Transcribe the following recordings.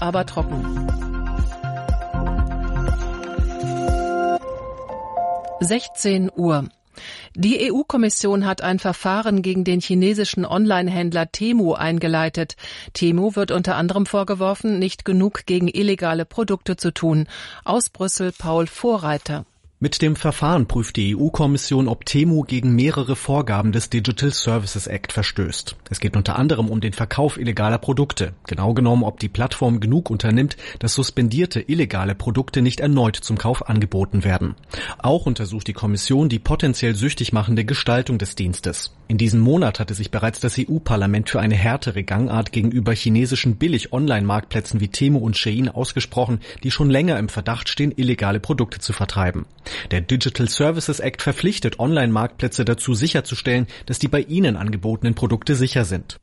aber trocken. 16 Uhr. Die EU-Kommission hat ein Verfahren gegen den chinesischen Online-Händler Temu eingeleitet. Temu wird unter anderem vorgeworfen, nicht genug gegen illegale Produkte zu tun. Aus Brüssel Paul Vorreiter. Mit dem Verfahren prüft die EU-Kommission, ob Temu gegen mehrere Vorgaben des Digital Services Act verstößt. Es geht unter anderem um den Verkauf illegaler Produkte. Genau genommen, ob die Plattform genug unternimmt, dass suspendierte illegale Produkte nicht erneut zum Kauf angeboten werden. Auch untersucht die Kommission die potenziell süchtig machende Gestaltung des Dienstes. In diesem Monat hatte sich bereits das EU-Parlament für eine härtere Gangart gegenüber chinesischen Billig-Online-Marktplätzen wie Temu und Shein ausgesprochen, die schon länger im Verdacht stehen, illegale Produkte zu vertreiben. Der Digital Services Act verpflichtet Online-Marktplätze dazu, sicherzustellen, dass die bei ihnen angebotenen Produkte sicher sind.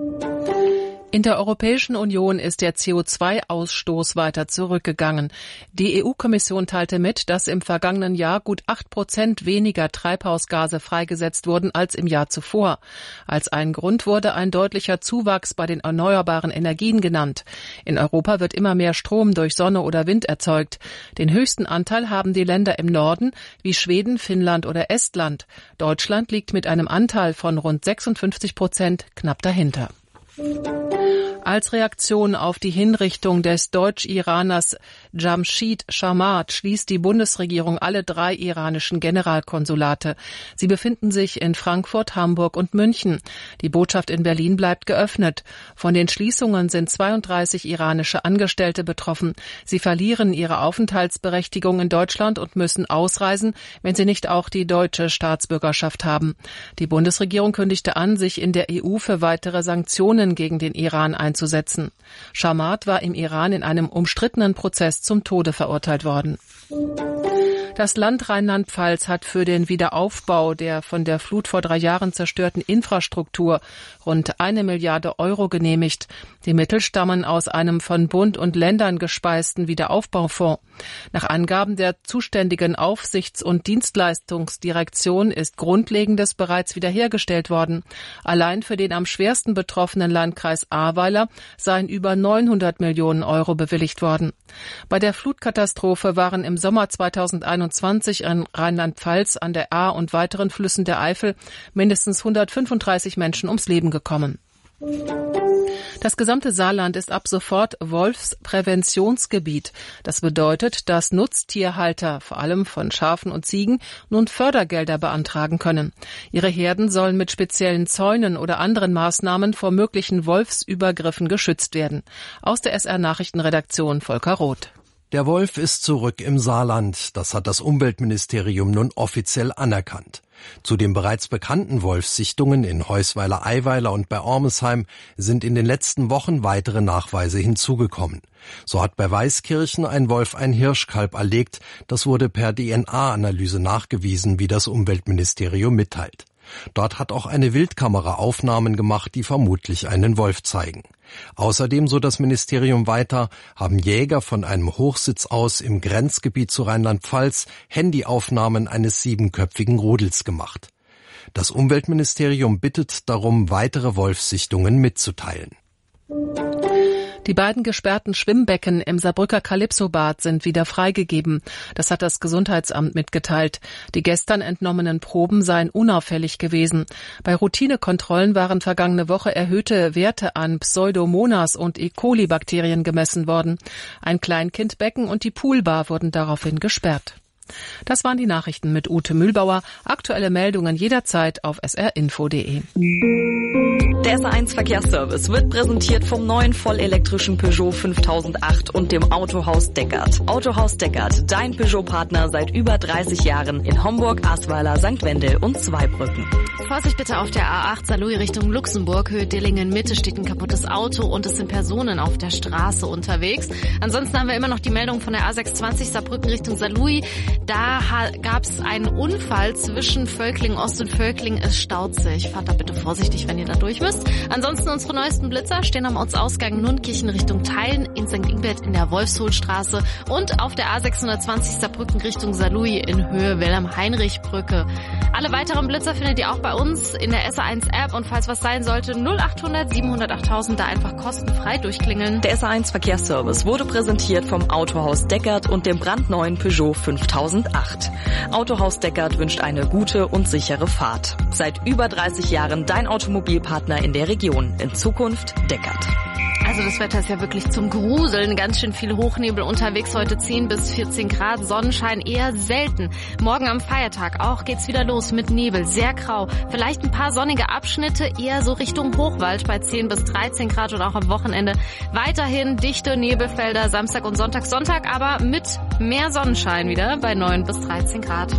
In der Europäischen Union ist der CO2-Ausstoß weiter zurückgegangen. Die EU-Kommission teilte mit, dass im vergangenen Jahr gut 8% weniger Treibhausgase freigesetzt wurden als im Jahr zuvor. Als ein Grund wurde ein deutlicher Zuwachs bei den erneuerbaren Energien genannt. In Europa wird immer mehr Strom durch Sonne oder Wind erzeugt. Den höchsten Anteil haben die Länder im Norden, wie Schweden, Finnland oder Estland. Deutschland liegt mit einem Anteil von rund 56% knapp dahinter. Als Reaktion auf die Hinrichtung des Deutsch-Iraners Jamshid Shamard schließt die Bundesregierung alle 3 iranischen Generalkonsulate. Sie befinden sich in Frankfurt, Hamburg und München. Die Botschaft in Berlin bleibt geöffnet. Von den Schließungen sind 32 iranische Angestellte betroffen. Sie verlieren ihre Aufenthaltsberechtigung in Deutschland und müssen ausreisen, wenn sie nicht auch die deutsche Staatsbürgerschaft haben. Die Bundesregierung kündigte an, sich in der EU für weitere Sanktionen gegen den Iran einzusetzen. Shamard war im Iran in einem umstrittenen Prozess zum Tode verurteilt worden. Das Land Rheinland-Pfalz hat für den Wiederaufbau der von der Flut vor 3 Jahren zerstörten Infrastruktur rund 1 Milliarde Euro genehmigt. Die Mittel stammen aus einem von Bund und Ländern gespeisten Wiederaufbaufonds. Nach Angaben der zuständigen Aufsichts- und Dienstleistungsdirektion ist Grundlegendes bereits wiederhergestellt worden. Allein für den am schwersten betroffenen Landkreis Ahrweiler seien über 900 Millionen Euro bewilligt worden. Bei der Flutkatastrophe waren im Sommer 2021 in Rheinland-Pfalz an der Ahr und weiteren Flüssen der Eifel mindestens 135 Menschen ums Leben gekommen. Das gesamte Saarland ist ab sofort Wolfspräventionsgebiet. Das bedeutet, dass Nutztierhalter, vor allem von Schafen und Ziegen, nun Fördergelder beantragen können. Ihre Herden sollen mit speziellen Zäunen oder anderen Maßnahmen vor möglichen Wolfsübergriffen geschützt werden. Aus der SR-Nachrichtenredaktion Volker Roth. Der Wolf ist zurück im Saarland. Das hat das Umweltministerium nun offiziell anerkannt. Zu den bereits bekannten Wolfssichtungen in Heusweiler-Eiweiler und bei Ormesheim sind in den letzten Wochen weitere Nachweise hinzugekommen. So hat bei Weißkirchen ein Wolf ein Hirschkalb erlegt. Das wurde per DNA-Analyse nachgewiesen, wie das Umweltministerium mitteilt. Dort hat auch eine Wildkamera Aufnahmen gemacht, die vermutlich einen Wolf zeigen. Außerdem, so das Ministerium weiter, haben Jäger von einem Hochsitz aus im Grenzgebiet zu Rheinland-Pfalz Handyaufnahmen eines 7-köpfigen Rudels gemacht. Das Umweltministerium bittet darum, weitere Wolfssichtungen mitzuteilen. Die beiden gesperrten Schwimmbecken im Saarbrücker Calypso-Bad sind wieder freigegeben. Das hat das Gesundheitsamt mitgeteilt. Die gestern entnommenen Proben seien unauffällig gewesen. Bei Routinekontrollen waren vergangene Woche erhöhte Werte an Pseudomonas und E. coli-Bakterien gemessen worden. Ein Kleinkindbecken und die Poolbar wurden daraufhin gesperrt. Das waren die Nachrichten mit Ute Mühlbauer. Aktuelle Meldungen jederzeit auf srinfo.de. Der SR1 Verkehrsservice wird präsentiert vom neuen vollelektrischen Peugeot 5008 und dem Autohaus Deckert. Autohaus Deckert, dein Peugeot-Partner seit über 30 Jahren in Homburg, Ahrweiler, St. Wendel und Zweibrücken. Vorsicht bitte auf der A8 Saarlouis Richtung Luxemburg, Höhe Dillingen-Mitte steht ein kaputtes Auto und es sind Personen auf der Straße unterwegs. Ansonsten haben wir immer noch die Meldung von der A620 Saarbrücken Richtung Saarlouis. Da gab es einen Unfall zwischen Völklingen Ost und Völklingen. Es staut sich. Fahrt da bitte vorsichtig, wenn ihr da durch müsst. Ansonsten unsere neuesten Blitzer stehen am Ortsausgang Nunnkirchen Richtung Theilen, in St. Ingbert in der Wolfshohlstraße und auf der A620 Saarbrücken Richtung Saarlouis in Höhe Wilhelm-Heinrich-Brücke. Alle weiteren Blitzer findet ihr auch bei uns in der SA1-App und falls was sein sollte, 0800 700 8000 da einfach kostenfrei durchklingeln. Der SA1 Verkehrsservice wurde präsentiert vom Autohaus Deckert und dem brandneuen Peugeot 5008. Autohaus Deckert wünscht eine gute und sichere Fahrt. Seit über 30 Jahren dein Automobilpartner in der Region. In Zukunft Deckert. Also das Wetter ist ja wirklich zum Gruseln. Ganz schön viel Hochnebel unterwegs. Heute 10 bis 14 Grad. Sonnenschein eher selten. Morgen am Feiertag auch geht's wieder los mit Nebel. Sehr grau. Vielleicht ein paar sonnige Abschnitte. Eher so Richtung Hochwald bei 10 bis 13 Grad und auch am Wochenende. Weiterhin dichte Nebelfelder Samstag und Sonntag. Sonntag aber mit mehr Sonnenschein wieder bei 9 bis 13 Grad.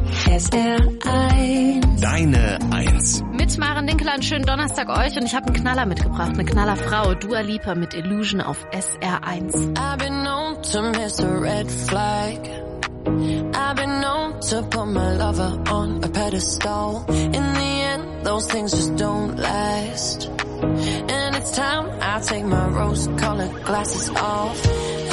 SR1. Deine 1. Mit Maren Dinkel einen schönen Donnerstag euch und ich habe einen Knaller mitgebracht. Eine Knallerfrau. Dua Lipa mit Illusion auf SR1. I've been known to miss a red flag. I've been known to put my lover on a pedestal. In the end, those things just don't last. And it's time I take my rose-colored glasses off.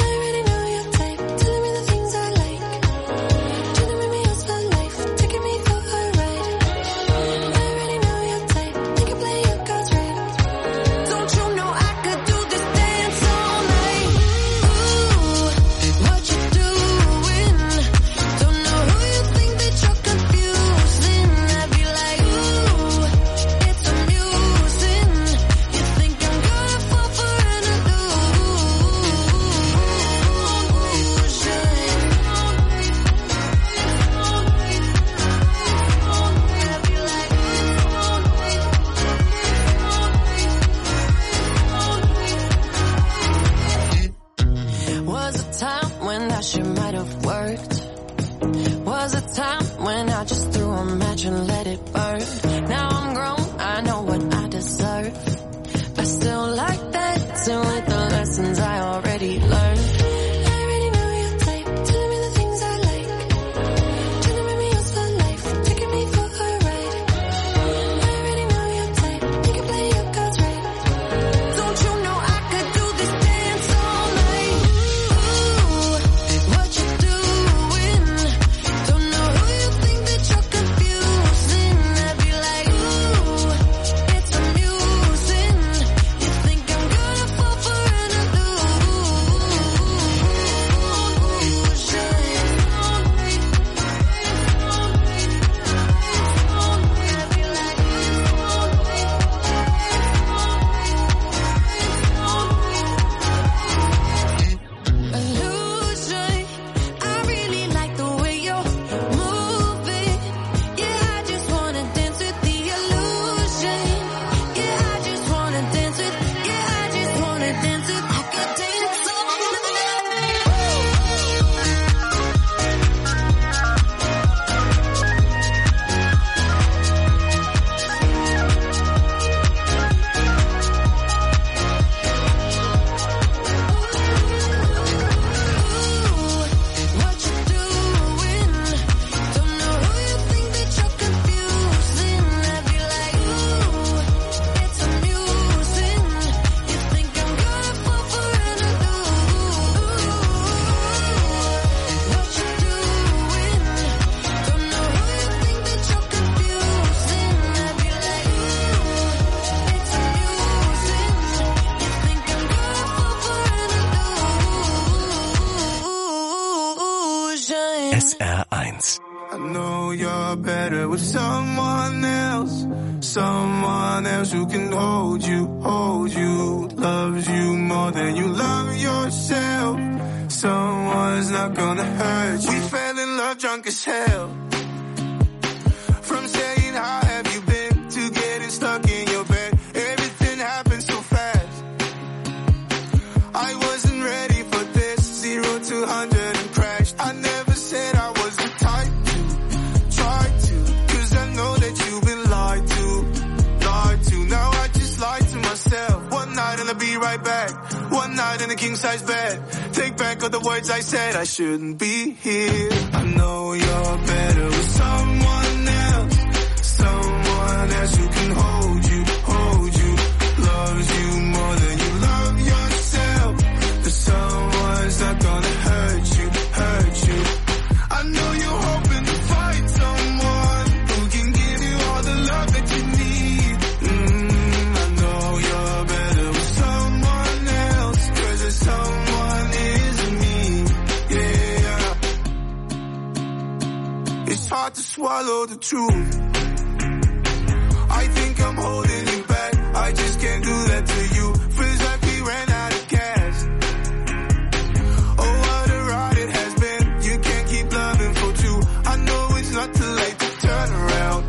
SR1. I know you're better with someone else who can hold you, loves you more than you love yourself. Someone's not gonna hurt you. We fell in love drunk as hell. From saying how have you been to getting stuck in your bed. Everything happened so fast. I wasn't ready for this. 0 to 100 and crashed. I never said I was the type to try to, 'cause I know that you've been lied to. Now I just lied to myself. One night and I'll be right back. One night and I king size bed. Take back all the words I said, I shouldn't be here. I know you're better with someone else. Someone else who can hold you, loves you more than you love yourself. The someone's not gonna hurt you. I know you're hoping to find someone who can give you all the love that you need. I know you're better with someone else, 'cause the someone is me, yeah. It's hard to swallow the truth. I think I'm holding you back, I just can't do that to you. Feels like we ran out of gas. Oh, what a ride it has been. You can't keep loving for two. I know it's not too late to turn around.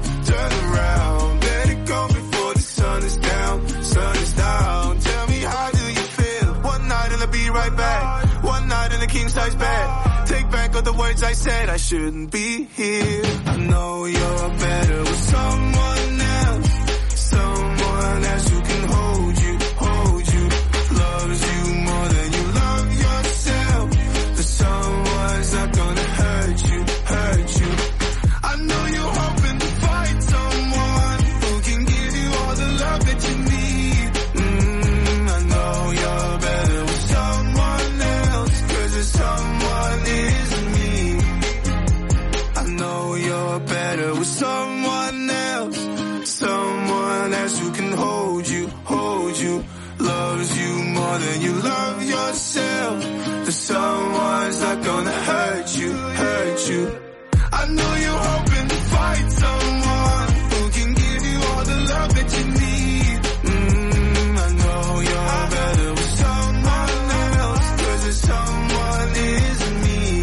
Let it go before the sun is down. Tell me, how do you feel? One night and I'll be right back. One night in a king size bed. Take back all the words I said, I shouldn't be here. I know you're better with someone else. Someone else who can hold you, loves you more than you love yourself. The someone's not gonna hurt you. I know you're hoping to find someone who can give you all the love that you need. I know you're better with someone else, 'cause the someone is me. I know you're better with someone else. Someone else who can hold you, loves you more than you love yourself. The someone's not gonna hurt you. I know you're hoping to find someone who can give you all the love that you need. I know you're better with someone else, 'cause the someone is me.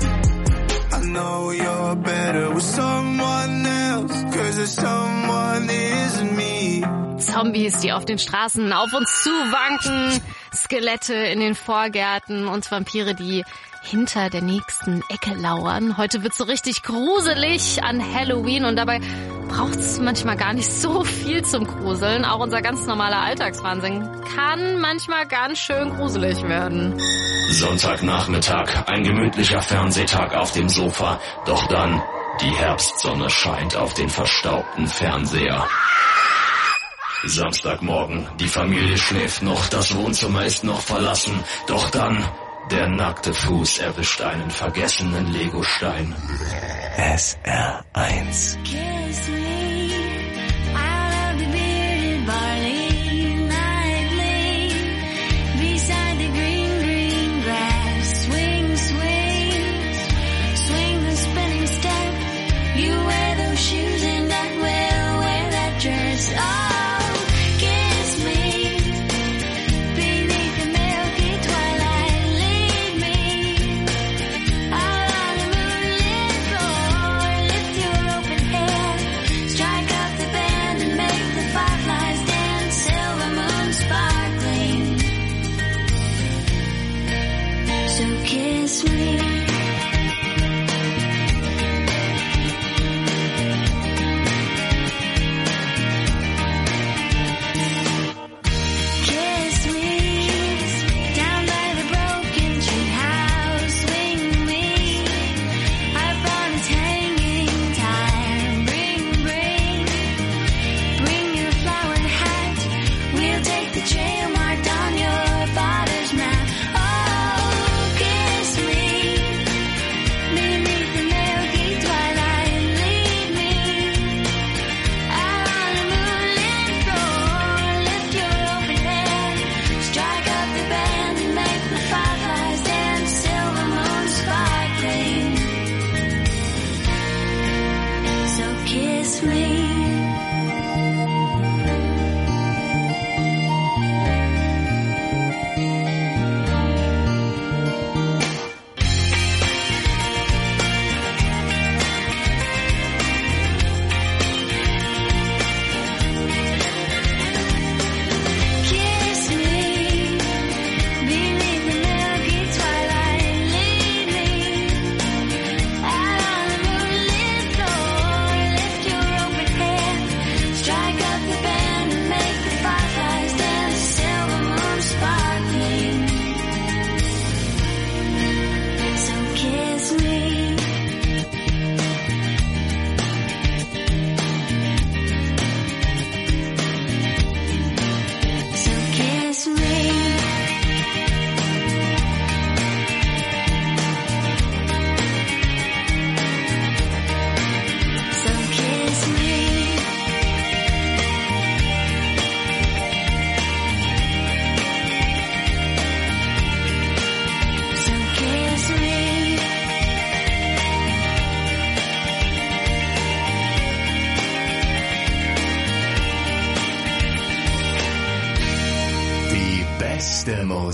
I know you're better with someone else, 'cause the someone is me. Zombies, die auf den Straßen auf uns zuwanken, Skelette in den Vorgärten und Vampire, die hinter der nächsten Ecke lauern. Heute wird's so richtig gruselig an Halloween und dabei braucht's manchmal gar nicht so viel zum Gruseln. Auch unser ganz normaler Alltagswahnsinn kann manchmal ganz schön gruselig werden. Sonntagnachmittag, ein gemütlicher Fernsehtag auf dem Sofa. Doch dann, die Herbstsonne scheint auf den verstaubten Fernseher. Samstagmorgen, die Familie schläft noch, das Wohnzimmer ist noch verlassen. Doch dann, der nackte Fuß erwischt einen vergessenen Legostein. SR1.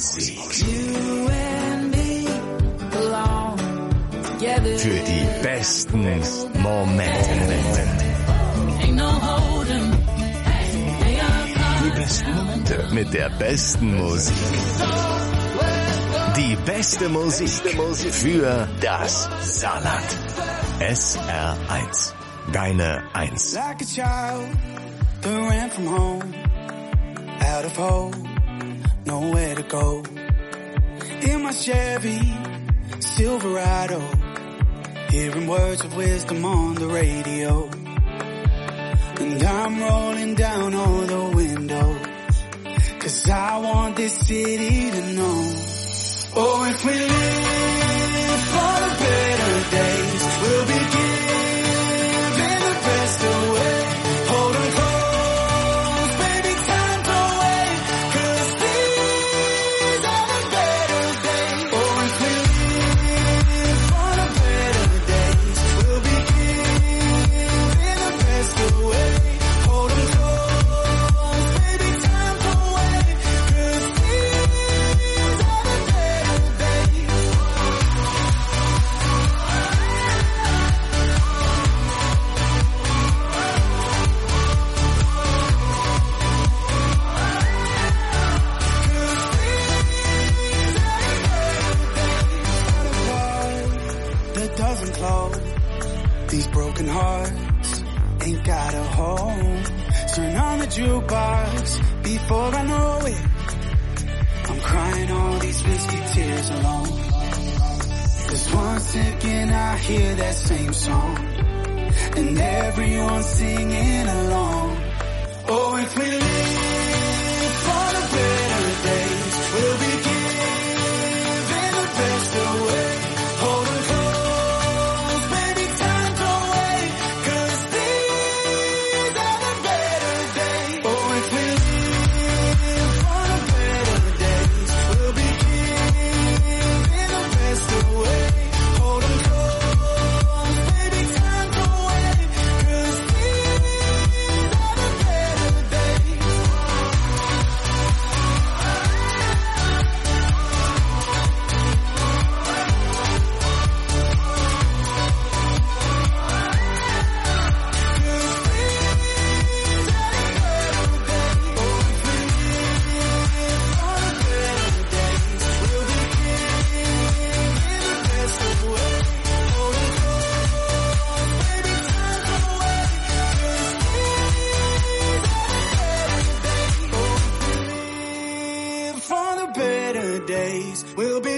Musik. Für die besten Momente. Die besten Momente mit der besten Musik. Die beste Musik für das Saarland. SR1. Deine 1. Like a child that ran from home, out of hope, nowhere to go. In my Chevy Silverado, hearing words of wisdom on the radio. And I'm rolling down all the windows, 'cause I want this city to know. Oh, if we live for the better days, we'll be giving the best away. Hold on close, baby, time to wait, 'cause these are the better days. Oh, if we live for the better days, we'll be giving the best away. Hold on close, baby, time to wait, 'cause these are the better days. That doesn't close. These broken hearts ain't got a home. Turn on the jukebox before I know it. I'm crying all these whiskey tears alone. 'Cause once again I hear that same song, and everyone's singing along. Oh, if we live for the better days, we'll be giving the best away. Hold on close, baby, time to wait, 'cause these are the better days. Oh, if we live for the better days, we'll be giving the best away. Hold on close, baby, time to wait, 'cause these are the better days. For the better days, we'll be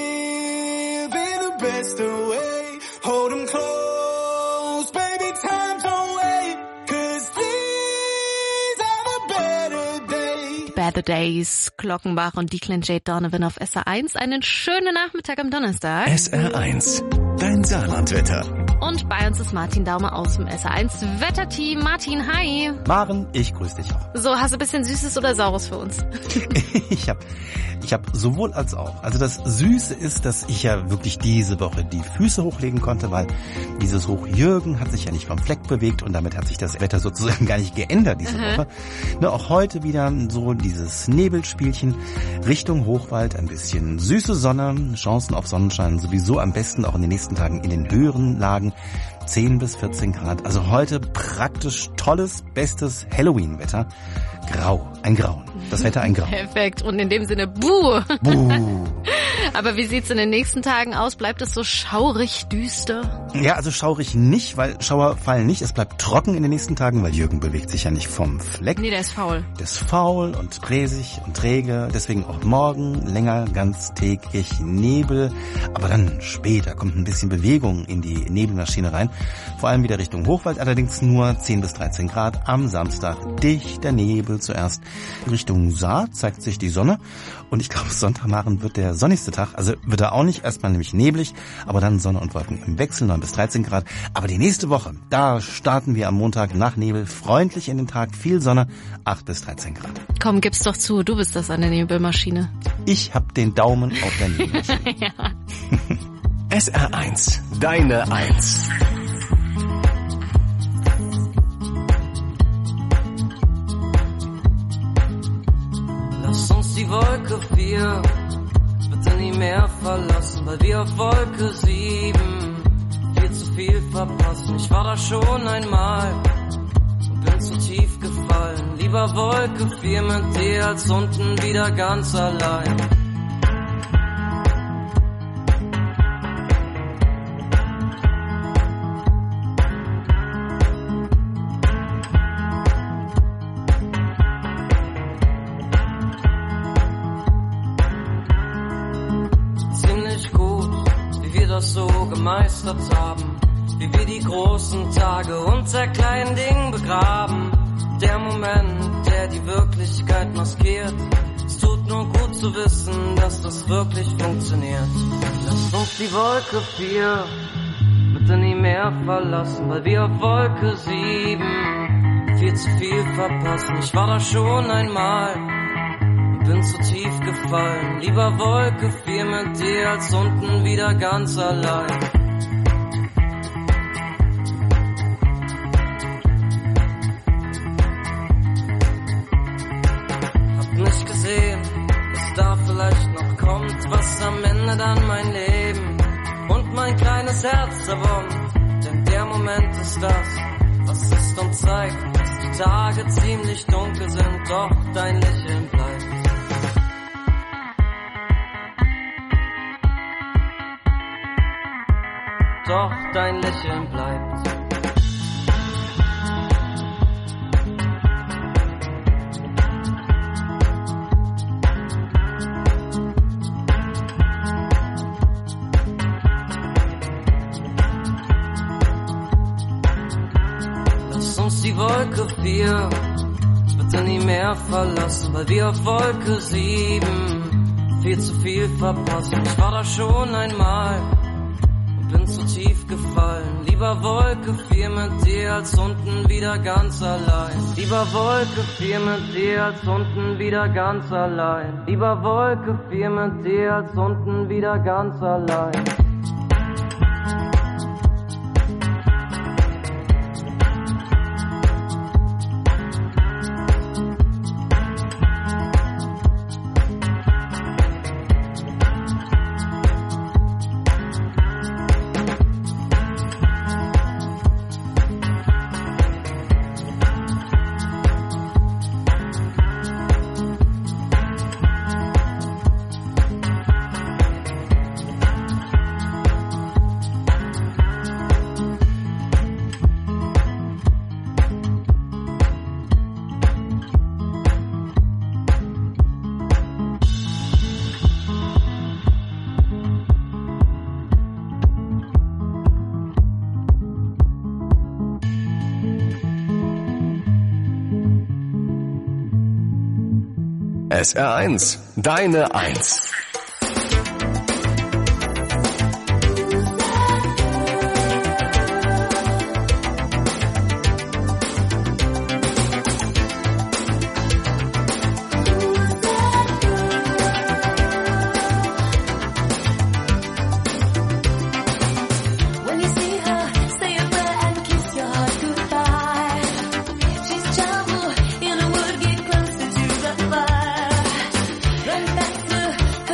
giving the best away. Hold 'em close, baby, time to wait, 'cause these are the better days. Better Days, Glockenbach und Declan J. Donovan auf SR1. Einen schönen Nachmittag am Donnerstag. SR1. Dein Saarlandwetter. Und bei uns ist Martin Daumer aus dem SR1 Wetterteam. Martin, hi. Maren, ich grüße dich auch. So, hast du ein bisschen Süßes oder Saures für uns? Ich hab sowohl als auch. Also das Süße ist, dass ich ja wirklich diese Woche die Füße hochlegen konnte, weil dieses Hochjürgen hat sich ja nicht vom Fleck bewegt und damit hat sich das Wetter sozusagen gar nicht geändert diese Woche. Nur auch heute wieder so dieses Nebelspielchen Richtung Hochwald, ein bisschen süße Sonne, Chancen auf Sonnenschein sowieso am besten auch in den nächsten Tagen in den höheren Lagen. 10 bis 14 Grad. Also heute praktisch tolles, bestes Halloween-Wetter. Grau, ein Grauen. Das Wetter ein Grauen. Perfekt. Und in dem Sinne, buh. Buh. Aber wie sieht's in den nächsten Tagen aus? Bleibt es so schaurig düster? Ja, also schaurig nicht, weil Schauer fallen nicht. Es bleibt trocken in den nächsten Tagen, weil Jürgen bewegt sich ja nicht vom Fleck. Nee, der ist faul. Der ist faul und präsig und träge. Deswegen auch morgen länger ganztägig Nebel. Aber dann später kommt ein bisschen Bewegung in die Nebelmaschine rein. Vor allem wieder Richtung Hochwald, allerdings nur 10 bis 13 Grad. Am Samstag dichter Nebel zuerst. Richtung Saar zeigt sich die Sonne. Und ich glaube, Sonntagmorgen wird der sonnigste Tag. Also wird er auch nicht. Erstmal nämlich neblig, aber dann Sonne und Wolken im Wechsel, 9 bis 13 Grad. Aber die nächste Woche, da starten wir am Montag nach Nebel. Freundlich in den Tag, viel Sonne, 8 bis 13 Grad. Komm, gib's doch zu, du bist das an der Nebelmaschine. Ich hab den Daumen auf der Nebelmaschine. Ja. SR1, deine 1. Lass uns die Wolke 4 bitte nie mehr verlassen, weil wir auf Wolke 7 viel zu viel verpassen. Ich war da schon einmal und bin zu tief gefallen. Lieber Wolke 4 mit dir als unten wieder ganz allein. So gemeistert haben, wie wir die großen Tage unter kleinen Dingen begraben. Der Moment, der die Wirklichkeit maskiert. Es tut nur gut zu wissen, dass das wirklich funktioniert. Lasst uns die Wolke 4 bitte nie mehr verlassen, weil wir auf Wolke 7 viel zu viel verpassen. Ich war da schon einmal, bin zu tief gefallen. Lieber Wolke 4 mit dir als unten wieder ganz allein. Hab nicht gesehen, was da vielleicht noch kommt, was am Ende dann mein Leben und mein kleines Herz zerwommt. Denn der Moment ist das, was ist und zeigt, dass die Tage ziemlich dunkel sind, doch dein Lächeln bleibt. Doch dein Lächeln bleibt. Lass uns die Wolke 4 bitte nie mehr verlassen, weil wir auf Wolke 7 viel zu viel verpassen. Ich war da schon einmal, bin zu tief gefallen. Lieber Wolke 4 mit dir als unten wieder ganz allein. Lieber Wolke 4 mit dir als unten wieder ganz allein. Lieber Wolke 4 mit dir als unten wieder ganz allein. SR1, deine 1. Run back to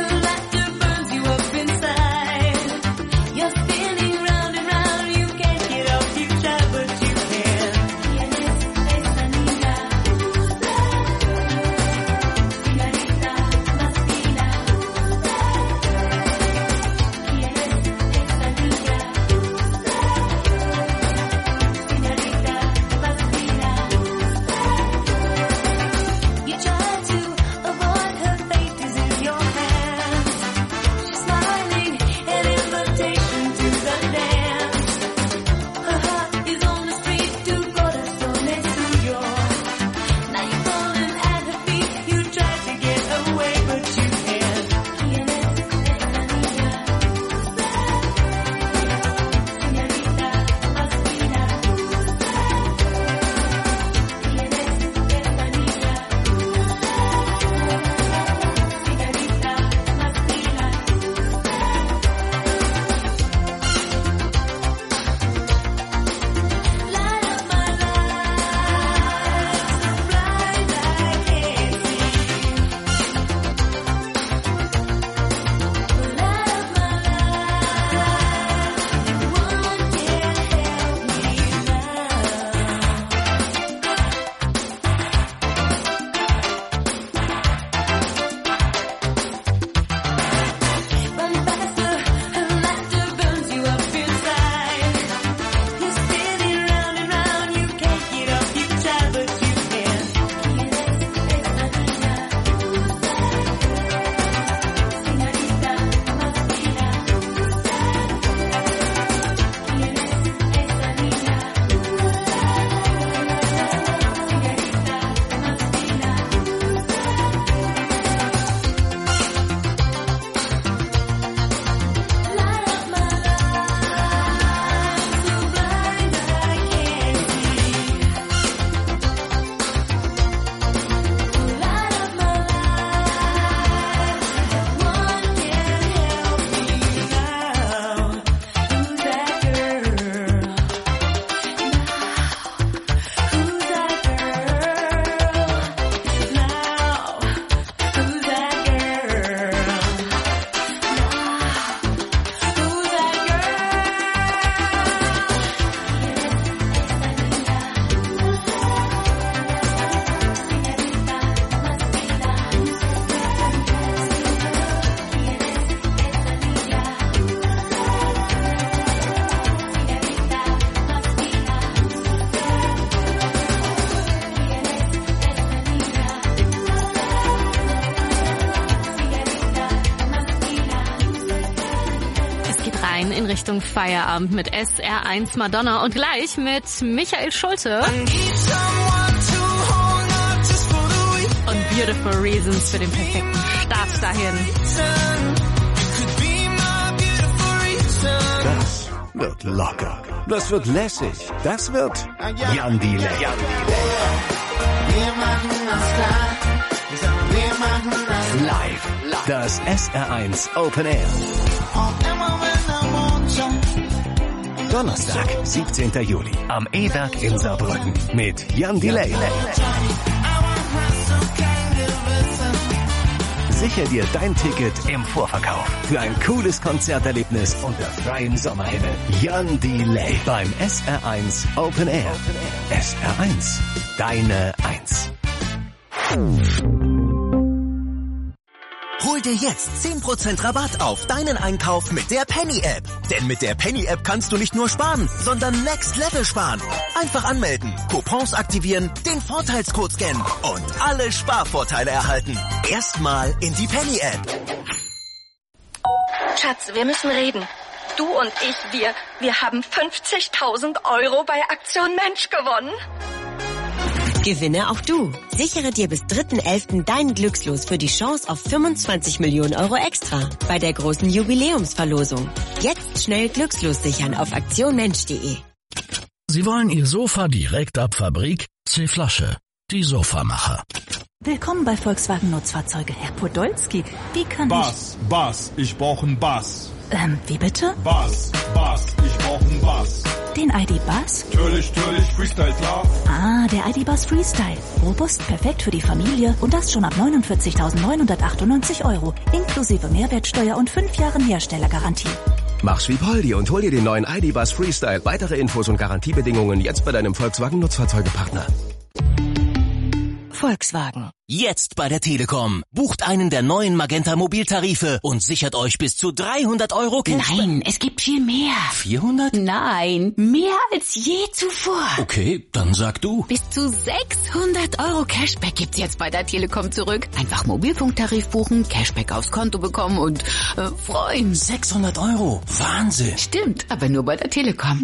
geht rein in Richtung Feierabend mit SR1 Madonna und gleich mit Michael Schulte. Und Beautiful Reasons für den perfekten Start dahin. Das wird locker. Das wird lässig. Das wird Jan Delay. Wir machen das klar. Wir machen das Live. Das SR1 Open Air. Donnerstag, 17. Juli. Am E-Werk in Saarbrücken. Mit Jan Delay. Sicher dir dein Ticket im Vorverkauf für ein cooles Konzerterlebnis unter freiem Sommerhimmel. Jan Delay beim SR1 Open Air. SR1, deine 1. Hol dir jetzt 10% Rabatt auf deinen Einkauf mit der Penny-App. Denn mit der Penny-App kannst du nicht nur sparen, sondern Next Level sparen. Einfach anmelden, Coupons aktivieren, den Vorteilscode scannen und alle Sparvorteile erhalten. Erstmal in die Penny-App. Schatz, wir müssen reden. Du und ich, wir haben 50.000 € bei Aktion Mensch gewonnen. Gewinne auch du. Sichere dir bis 3.11. deinen Glückslos für die Chance auf 25 Millionen € extra bei der großen Jubiläumsverlosung. Jetzt schnell Glückslos sichern auf aktionmensch.de. Sie wollen Ihr Sofa direkt ab Fabrik? C-Flasche, die Sofamacher. Willkommen bei Volkswagen Nutzfahrzeuge. Herr Podolski, wie kann Bass, ich brauche einen Bass. Wie bitte? Bass, ich brauche einen Bass. Den ID.Buzz? Natürlich, Freestyle, klar. Ah, der ID.Buzz Freestyle. Robust, perfekt für die Familie und das schon ab 49.998 €, inklusive Mehrwertsteuer und 5 Jahren Herstellergarantie. Mach's wie Poldi und hol dir den neuen ID.Buzz Freestyle. Weitere Infos und Garantiebedingungen jetzt bei deinem Volkswagen Nutzfahrzeugepartner. Volkswagen. Jetzt bei der Telekom. Bucht einen der neuen Magenta Mobiltarife und sichert euch bis zu 300 € Cashback. Nein, es gibt viel mehr. 400? Nein, mehr als je zuvor. Okay, dann sag du. Bis zu 600 € Cashback gibt's jetzt bei der Telekom zurück. Einfach Mobilfunktarif buchen, Cashback aufs Konto bekommen und freuen. 600 €? Wahnsinn. Stimmt, aber nur bei der Telekom.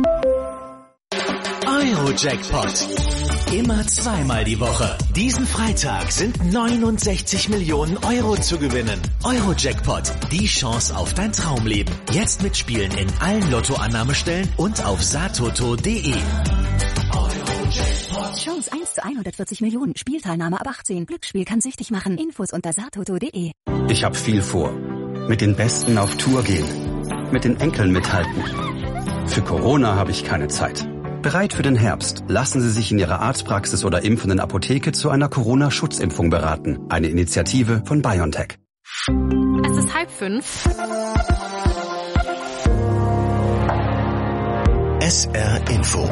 Euro-Jackpot. Immer zweimal die Woche. Diesen Freitag sind 69 Millionen € zu gewinnen. Euro-Jackpot, die Chance auf dein Traumleben. Jetzt mitspielen in allen Lottoannahmestellen und auf satoto.de. Chance 1 zu 140 Millionen. Spielteilnahme ab 18. Glücksspiel kann süchtig machen. Infos unter satoto.de. Ich hab viel vor. Mit den Besten auf Tour gehen. Mit den Enkeln mithalten. Für Corona habe ich keine Zeit. Bereit für den Herbst. Lassen Sie sich in Ihrer Arztpraxis oder impfenden Apotheke zu einer Corona-Schutzimpfung beraten. Eine Initiative von BioNTech. Es ist 4:30. SR Info.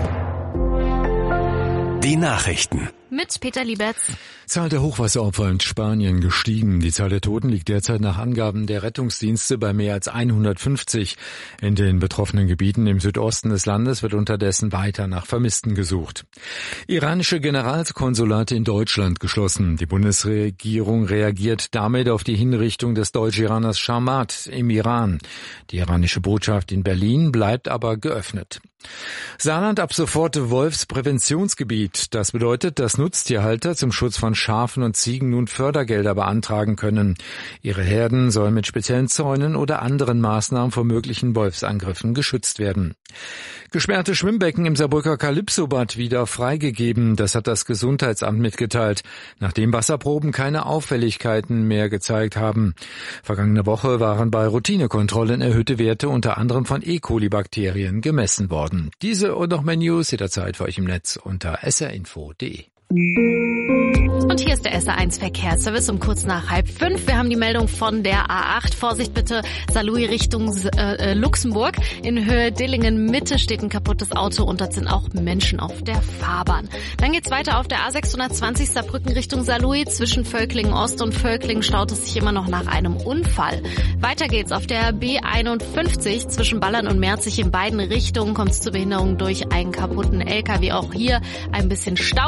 Die Nachrichten. Mit Peter Lieberts. Zahl der Hochwasseropfer in Spanien gestiegen. Die Zahl der Toten liegt derzeit nach Angaben der Rettungsdienste bei mehr als 150. In den betroffenen Gebieten im Südosten des Landes wird unterdessen weiter nach Vermissten gesucht. Iranische Generalkonsulate in Deutschland geschlossen. Die Bundesregierung reagiert damit auf die Hinrichtung des Deutsch-Iraners Sharmat im Iran. Die iranische Botschaft in Berlin bleibt aber geöffnet. Saarland ab sofort Wolfspräventionsgebiet. Das bedeutet, dass Nutztierhalter zum Schutz von Schafen und Ziegen nun Fördergelder beantragen können. Ihre Herden sollen mit speziellen Zäunen oder anderen Maßnahmen vor möglichen Wolfsangriffen geschützt werden. Gesperrte Schwimmbecken im Saarbrücker Calypso-Bad wieder freigegeben. Das hat das Gesundheitsamt mitgeteilt, nachdem Wasserproben keine Auffälligkeiten mehr gezeigt haben. Vergangene Woche waren bei Routinekontrollen erhöhte Werte unter anderem von E-Coli-Bakterien gemessen worden. Diese und noch mehr News jederzeit für euch im Netz unter srinfo.de. Und hier ist der SR1 Verkehrsservice um kurz nach 4:30. Wir haben die Meldung von der A8. Vorsicht bitte, Saarlouis Richtung Luxemburg. In Höhe Dillingen-Mitte steht ein kaputtes Auto und dort sind auch Menschen auf der Fahrbahn. Dann geht's weiter auf der A620 Saarbrücken Richtung Saarlouis. Zwischen Völklingen Ost und Völklingen staut es sich immer noch nach einem Unfall. Weiter geht's auf der B51 zwischen Ballern und Merzig. In beiden Richtungen kommt es zu Behinderungen durch einen kaputten LKW. Auch hier ein bisschen Stau. Und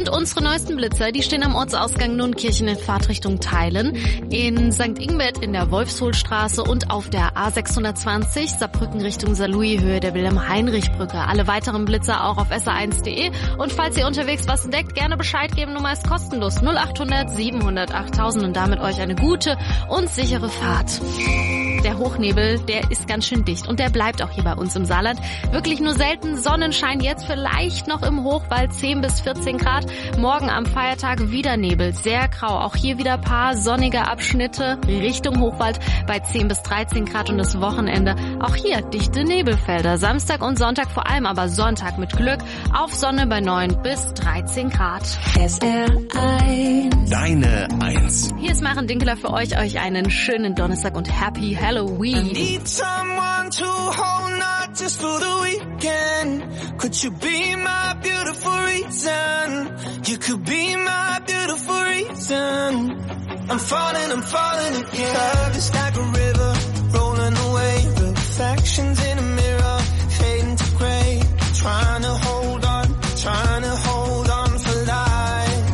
Und unsere neuesten Blitzer, die stehen am Ortsausgang Nunnkirchen in Fahrtrichtung Theilen, in St. Ingbert in der Wolfshohlstraße und auf der A620 Saarbrücken Richtung Saarlouis Höhe der Wilhelm-Heinrich-Brücke. Alle weiteren Blitzer auch auf sr1.de. Und falls ihr unterwegs was entdeckt, gerne Bescheid geben. Nummer ist kostenlos 0800 700 8000 und damit euch eine gute und sichere Fahrt. Der Hochnebel, der ist ganz schön dicht und der bleibt auch hier bei uns im Saarland. Wirklich nur selten Sonnenschein, jetzt vielleicht noch im Hochwald 10 bis 14 Grad. Morgen am Feiertag wieder Nebel, sehr grau. Auch hier wieder paar sonnige Abschnitte Richtung Hochwald bei 10 bis 13 Grad und das Wochenende auch hier dichte Nebelfelder. Samstag und Sonntag vor allem, aber Sonntag mit Glück auf Sonne bei 9 bis 13 Grad. SR1. Deine 1. Hier ist Maren Dinkeler für euch einen schönen Donnerstag und Happy Halloween. I need someone to hold, not just for the weekend. Could you be my beautiful reason? You could be my beautiful reason. I'm falling again. Love is like a river, rolling away. Reflections in a mirror, fading to gray. Trying to hold on for life.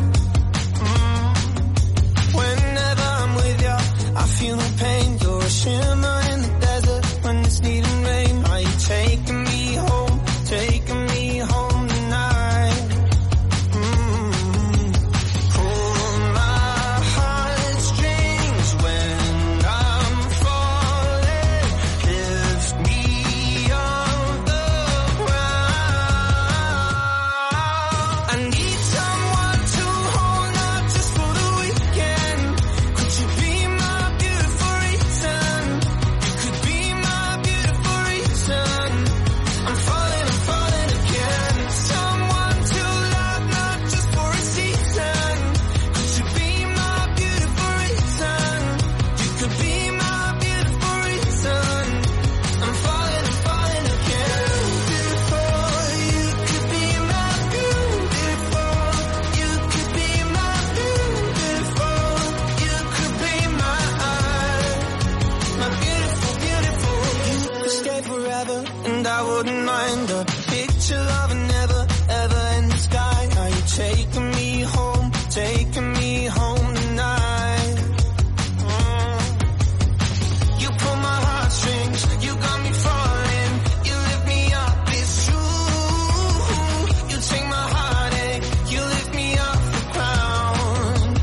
Whenever I'm with you, I feel no pain. You're a shimmer in the desert when it's needing rain. Are you taking me home tonight? Pull my heartstrings when I'm falling. Lift me off the ground. I need someone to hold, not just for the weekend. Could you be my beautiful reason? You could be my beautiful reason. I'm falling again. Someone to love, not just for a season. Could you be my beautiful reason? You could be my beautiful reason. I'm falling again. Beautiful, you could be my beautiful. You could be my beautiful. You could be my beautiful, beautiful. You could stay forever, and I wouldn't mind a picture of a never, ever in the sky. Are you taking me home tonight? You pull my heartstrings, you got me falling. You lift me up, it's true. You take my heartache, you lift me off the ground.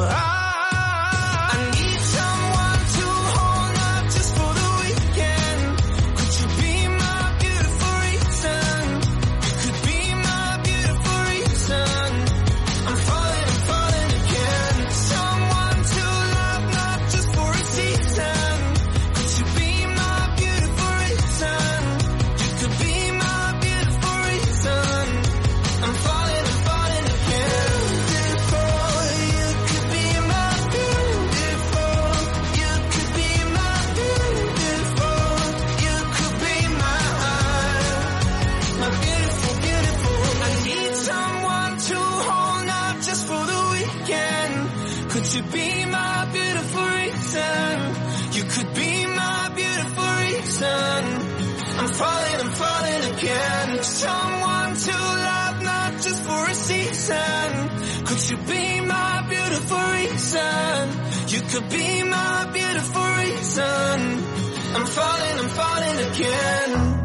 I need someone to hold, not just for the weekend. Could you be my beautiful reason? You could be my beautiful reason. I'm falling again. Someone to love, not just for a season. Could you be my beautiful reason? You could be my beautiful reason. I'm falling again. Beautiful, you could be my beautiful. You could be my beautiful. You could be my beautiful, beautiful. I need someone to hold, not just for the weekend. Could you be my beautiful reason? You could be my beautiful reason. I'm falling again. Someone to love, not just for a season. Could you be my beautiful reason? You could be my beautiful reason. I'm falling again.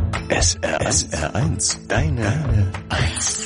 SR1. Deine 1.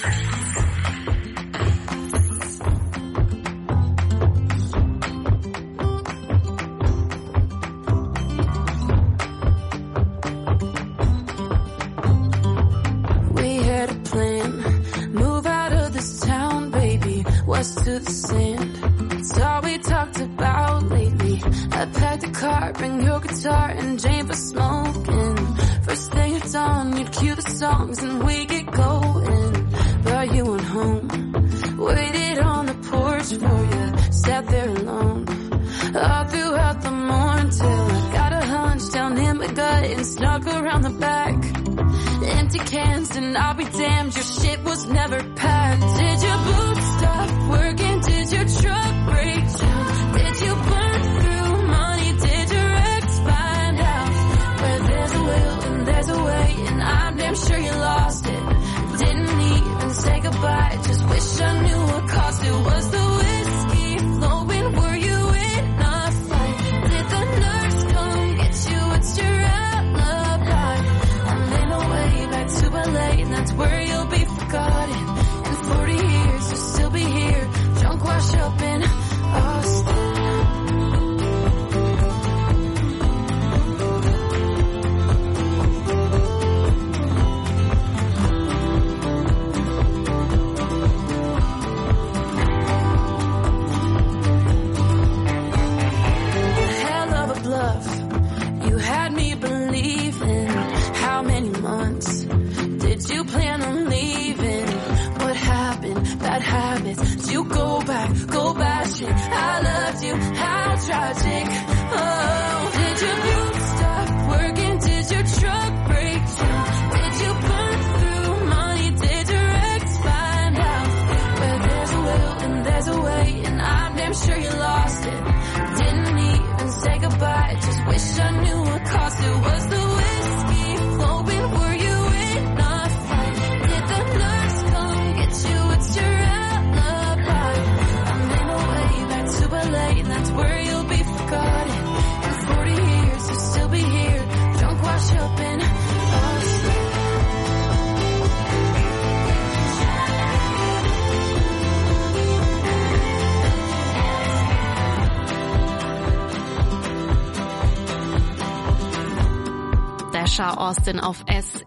We had a plan, move out of this town, baby, west to the sand. It's all we talked about lately. I packed a car, bring your guitar and Jane for smoking. First thing at dawn, you'd cue the songs and we get going. But you went home, waited on the porch for you, sat there alone. All throughout the morning till I got a hunch down in my gut and snuck around the back. Empty cans and I'll be damned, your shit was never packed. Did your boots stop working? Did your truck break down? Did you burn through money? Did your ex find out? Where there's a will and there's a way, and I'm damn sure you lost it. Didn't even say goodbye, just wish I knew Slasher Austin auf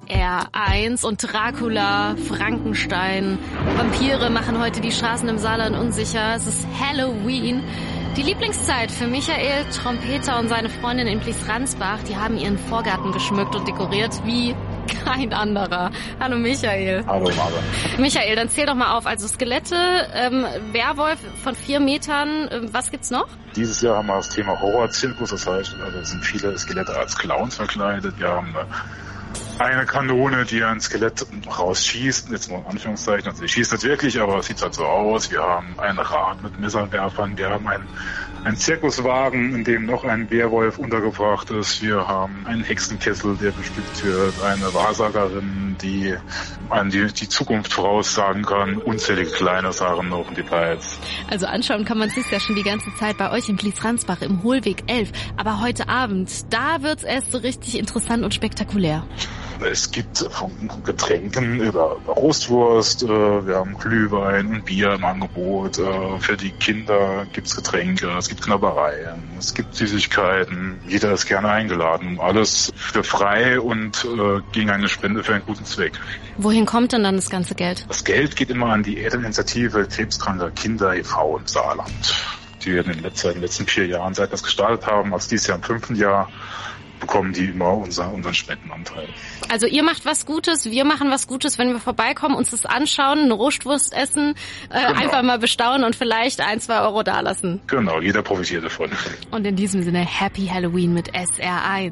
SR1 und Dracula, Frankenstein, Vampire machen heute die Straßen im Saarland unsicher. Es ist Halloween. Die Lieblingszeit für Michael, Trompeter und seine Freundin in Blies-Ransbach, die haben ihren Vorgarten geschmückt und dekoriert wie kein anderer. Hallo Michael. Hallo Marvin. Michael, dann zähl doch mal auf. Also Skelette, Werwolf von 4 Metern, was gibt's noch? Dieses Jahr haben wir das Thema Horrorzirkus, das heißt, also sind viele Skelette als Clowns verkleidet. Wir haben eine Kanone, die ein Skelett rausschießt, jetzt nur in Anführungszeichen, also sie schießt nicht wirklich, aber es sieht halt so aus. Wir haben ein Rad mit Messerwerfern, wir haben einen Zirkuswagen, in dem noch ein Werwolf untergebracht ist. Wir haben einen Hexenkessel, der bestückt wird, eine Wahrsagerin, die die Zukunft voraussagen kann, unzählige kleine Sachen noch und Details. Also anschauen kann man sich ja schon die ganze Zeit bei euch in Blies-Ransbach im Hohlweg 11. Aber heute Abend, da wird's erst so richtig interessant und spektakulär. Es gibt von Getränken über Roastwurst, wir haben Glühwein und Bier im Angebot. Für die Kinder gibt's Getränke, es gibt Knabbereien, es gibt Süßigkeiten. Jeder ist gerne eingeladen. Alles für frei und gegen eine Spende für einen guten Zweck. Wohin kommt denn dann das ganze Geld? Das Geld geht immer an die Ehreninitiative Krebskranker Kinder e.V. im Saarland. Die wir in den letzten 4 Jahren, seit wir es gestartet haben, als dieses Jahr im 5. Jahr, bekommen die immer unseren Spendenanteil. Also ihr macht was Gutes, wir machen was Gutes, wenn wir vorbeikommen, uns das anschauen, eine Roastwurst essen, genau. Einfach mal bestaunen und vielleicht 1-2 Euro dalassen. Genau, jeder profitiert davon. Und in diesem Sinne Happy Halloween mit SR1.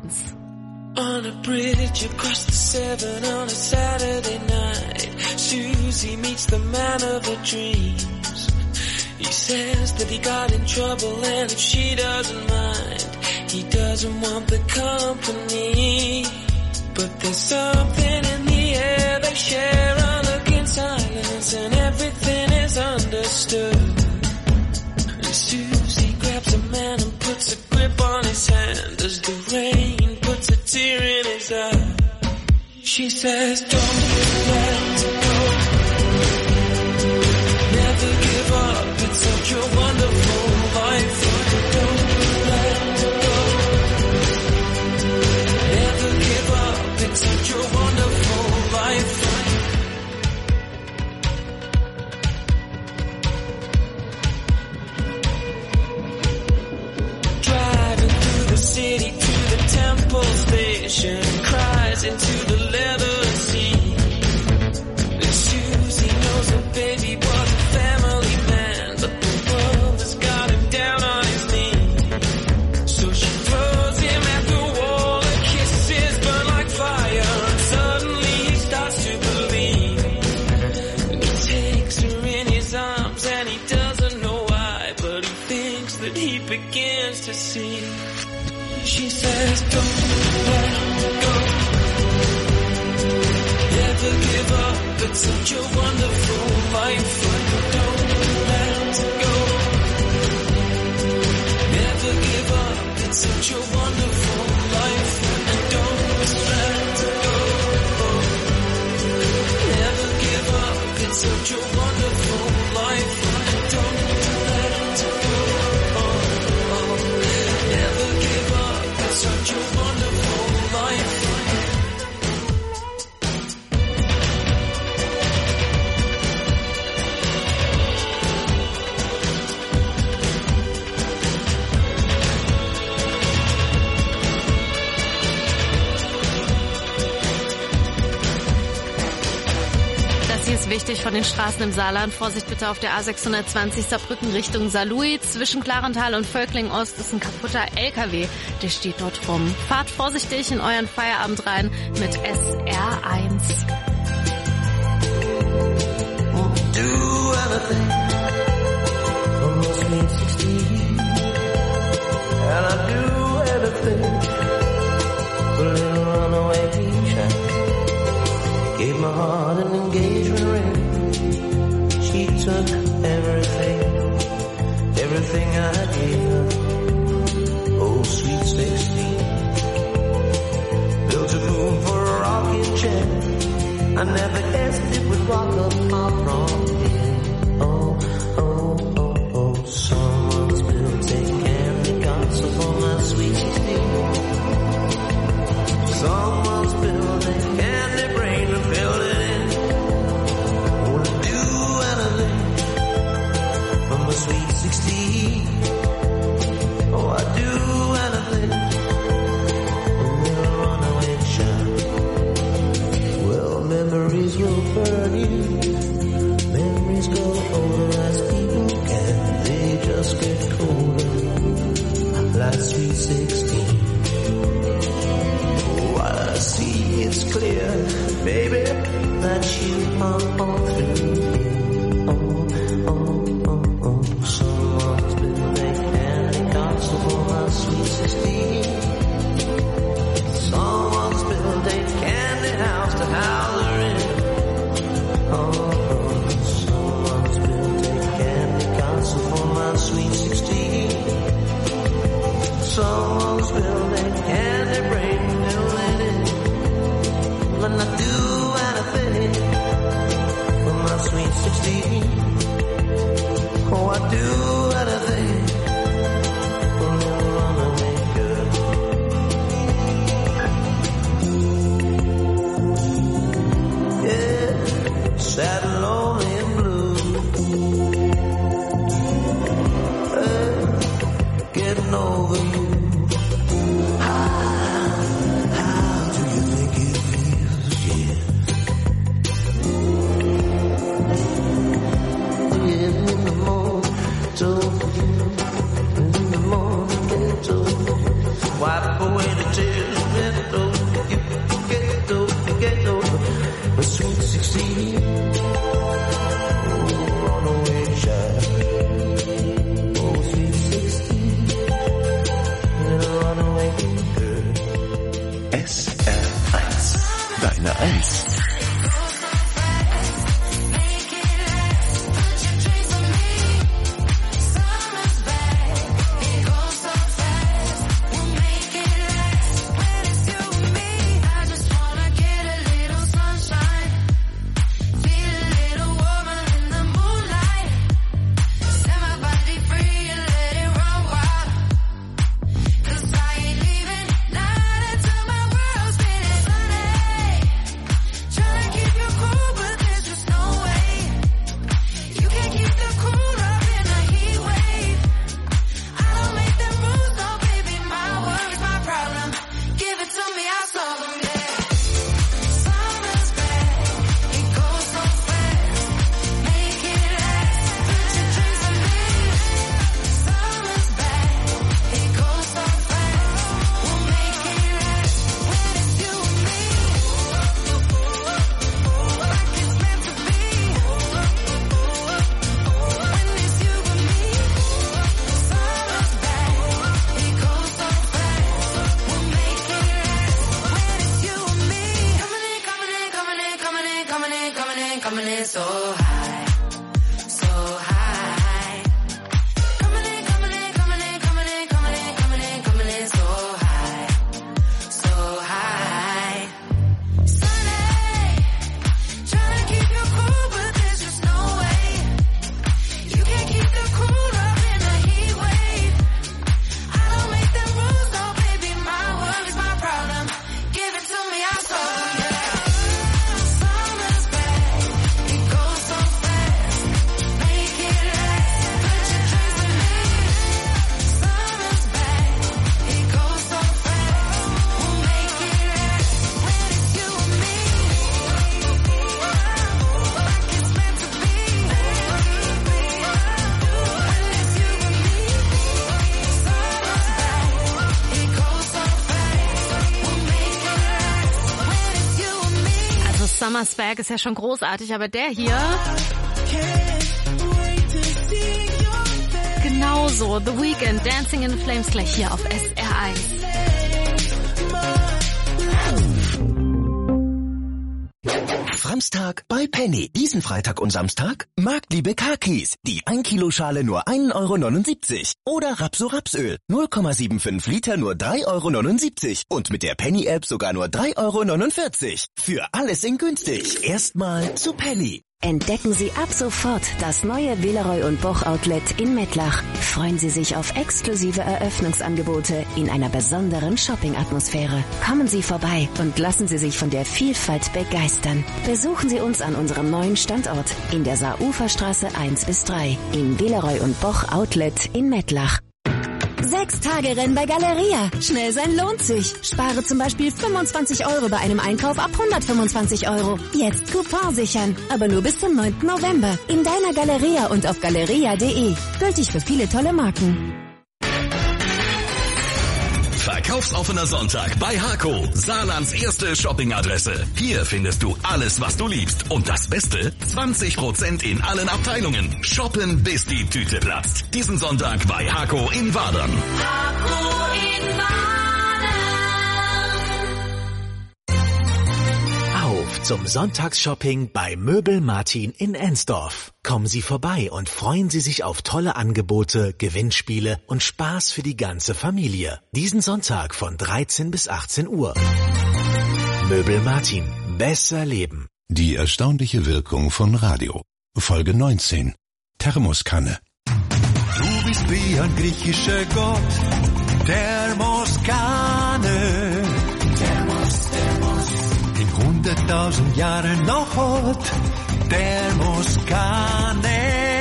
On a bridge across the Severn on a Saturday night, Susie meets the man of her dreams. He says that he got in trouble and if she doesn't mind, he doesn't want the company. But there's something in the air they share, a look in silence and everything is understood. And Susie grabs a man and puts a grip on his hand as the rain puts a tear in his eye. She says, don't let go, never give up, it's such a wonderful life. Don't let go, never give up, it's such a wonderful life. Driving through the city to the Temple Station, cries into the leather seat. And Susie knows her baby was a family man, but the world has got him down on his knees. So she throws him at the wall, her kisses burn like fire, and suddenly he starts to believe. And he takes her in his arms and he doesn't know why, but he thinks that he begins to see. She says, don't let go, never give up, it's such a wonderful life. Don't let go, never give up, it's such a wonderful life. And don't let go, never give up, it's such a wonderful life. And don't let go, never give up, it's such a wonderful life. Wichtig von den Straßen im Saarland. Vorsicht bitte auf der A620 Saarbrücken Richtung Saarlouis. Zwischen Klarental und Völkling Ost ist ein kaputter LKW. Der steht dort rum. Fahrt vorsichtig in euren Feierabend rein mit SR1. Do everything almost means 16. And I do everything for a little runaway track. Gave my heart an engagement ring. She took everything, everything I gave her. Oh, sweet 16. Built a room for a rocking chair. I never guessed it would rock up my prom here. Oh, oh, oh, oh. Someone's built a candy castle for my sweet 16. Someone it's clear, baby, that you are all through here. Someone's built a candy castle for my sweet 16. Someone's built a candy house to house her in. Someone's built a candy castle for my sweet 16. Someone's built a candy brain little lady. But I do anything for my sweet 16. Oh, I do anything for little runaway girl. Yeah, sad and lonely and blue. Getting over you. Wipe away the tears, get over the sweet 16. Oh, runaway child. Oh, sweet 16. Little runaway girl. SR1, deine 1. Summersberg ist ja schon großartig, aber der hier genauso. The Weeknd, Dancing in the Flames, gleich hier auf SR1. Samstag bei Penny. Diesen Freitag und Samstag Marktliebe Kakis. Die 1 Kilo Schale nur 1,79 €. Oder Rapso-Rapsöl. 0,75 Liter nur 3,79 € Und mit der Penny-App sogar nur 3,49 €. Für alles in günstig. Erstmal zu Penny. Entdecken Sie ab sofort das neue Villeroy & Boch Outlet in Mettlach. Freuen Sie sich auf exklusive Eröffnungsangebote in einer besonderen Shopping-Atmosphäre. Kommen Sie vorbei und lassen Sie sich von der Vielfalt begeistern. Besuchen Sie uns an unserem neuen Standort in der Saaruferstraße 1-3 im Villeroy & Boch Outlet in Mettlach. 6-Tage-Rennen bei Galeria. Schnell sein lohnt sich. Spare zum Beispiel 25 € bei einem Einkauf ab 125 €. Jetzt Coupon sichern. Aber nur bis zum 9. November. In deiner Galeria und auf galeria.de. Gültig für viele tolle Marken. Verkaufsoffener Sonntag bei Hako, Saarlands erste Shoppingadresse. Hier findest du alles, was du liebst. Und das Beste, 20% in allen Abteilungen. Shoppen, bis die Tüte platzt. Diesen Sonntag bei Hako in Wadern. Hako in Wadern. Auf zum Sonntagsshopping bei Möbel Martin in Ensdorf. Kommen Sie vorbei und freuen Sie sich auf tolle Angebote, Gewinnspiele und Spaß für die ganze Familie. Diesen Sonntag von 13 bis 18 Uhr. Möbel Martin. Besser leben. Die erstaunliche Wirkung von Radio. Folge 19. Thermoskanne. Du bist wie ein griechischer Gott. Thermoskanne. In 100.000 Jahren noch hot. Thermoskanne.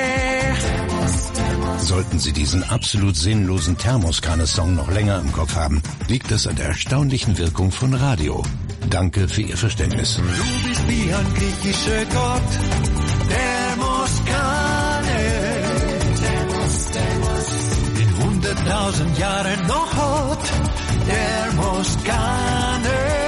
Sollten Sie diesen absolut sinnlosen Thermoskanne-Song noch länger im Kopf haben, liegt es an der erstaunlichen Wirkung von Radio. Danke für Ihr Verständnis. Du bist wie ein griechischer Gott. Thermoskanne. In 100.000 Jahren noch hot. Thermoskanne.